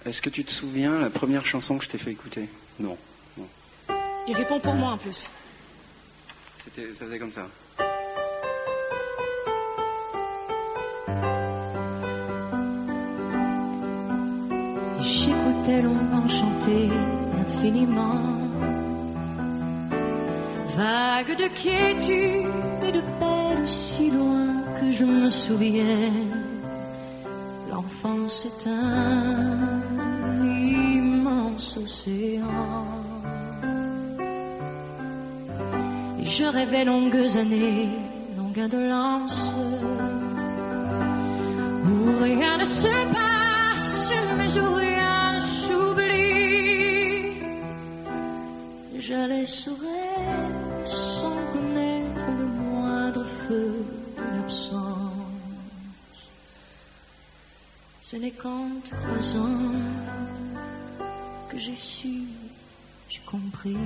Est-ce que tu te souviens la première chanson que je t'ai fait écouter? Non. Il répond pour moi en plus. Ça faisait comme ça. J'écoutais longuement chanter infiniment, vague de quiétude et de paix aussi loin que je me souvienne. L'enfance est un immense océan. Et je rêvais longues années, longue indolence, où rien ne se passe, mais où rien ne s'oublie. J'allais sur elle sans connaître le moindre feu de l'absence. Ce n'est qu'en te croisant que j'ai su, j'ai compris.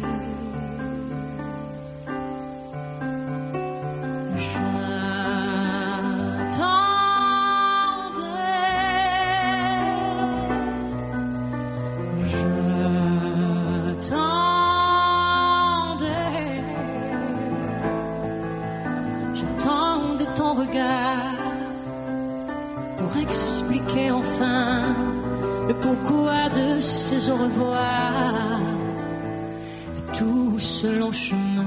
J'attendais ton regard pour expliquer enfin le pourquoi de ces au revoir et tout ce long chemin.